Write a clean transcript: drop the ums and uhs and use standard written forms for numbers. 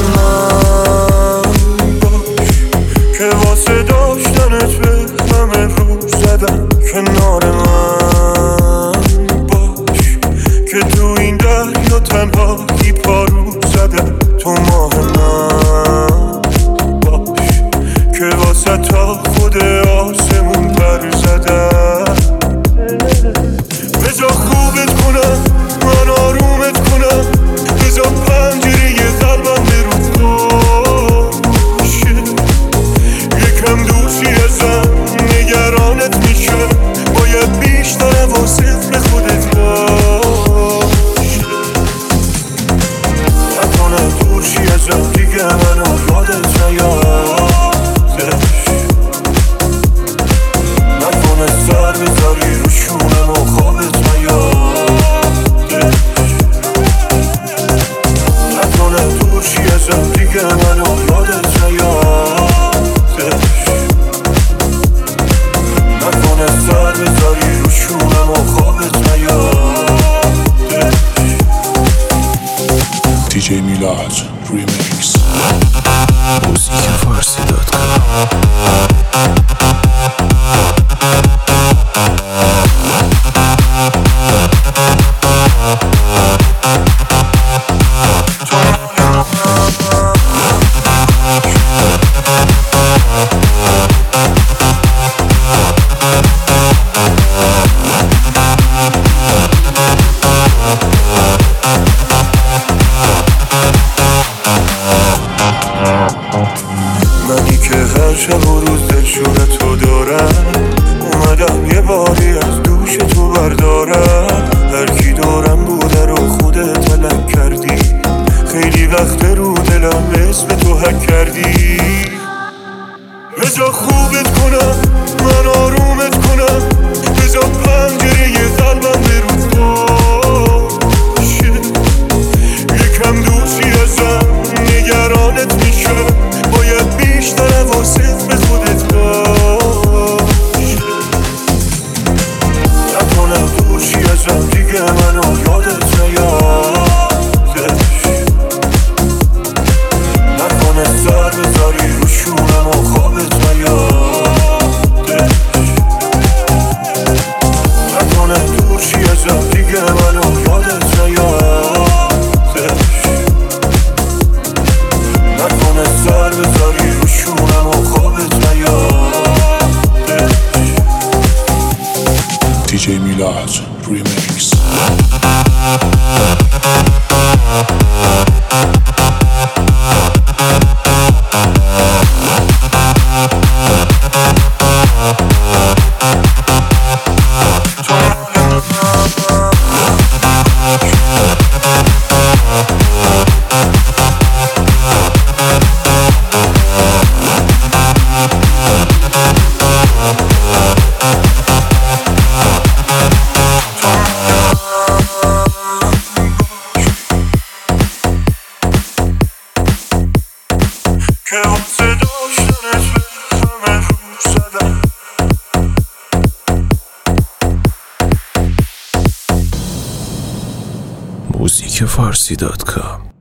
من باش که واسه داشتنت به همه رو زدم. کنار من باش که تو این دریا تنهایی پارو زدم. تو ماه من باش که واسه تا خود آسمون پر زدم. بذار خوبت کنم، من آرومت کنم، بذار پنجره قلبم برو باشه. یکم دوستی ازم نگرانت میشه، باید بیشتر واسه به خودت باشه. نکنه دوستی ازم دیگه منو یادت نیادش. نکنه سر بذاری رو شونم و خوابت نیادش. نکنه دوستی ازم دیگه منو یادت نیادش. نکنه سر بذاری رو شونم و خوابت نیادش. DJ میلاد ریمیکس. موزیک فارسی.com. منی که هر شب و روز دلشور تو دارم، اومدم یه باری از دوش تو بردارم. هر کی دارم بوده رو خودت تلک کردی، خیلی وقت رو دلم اسم تو حک کردی. بذار خوبت کنم، من آرومت کنم، بذار پنجره قلبم برو باشه. یکم دوستی ازم نگرانت میشه، باید بیشتر واسه به خودت باشه. نکنه دوستی ازم دیگه منو یادت نیادش. نکنه سر بذاری رو شونم و خوابت نیادش. نکنه دوستی ازم دیگه منو یادت نیادش. نکنه سر بذاری رو شونم و خوابت نیادش. DJ میلاد ریمیکس. که واسه داشتنت به همه رو زدم. موزیک فارسی.com.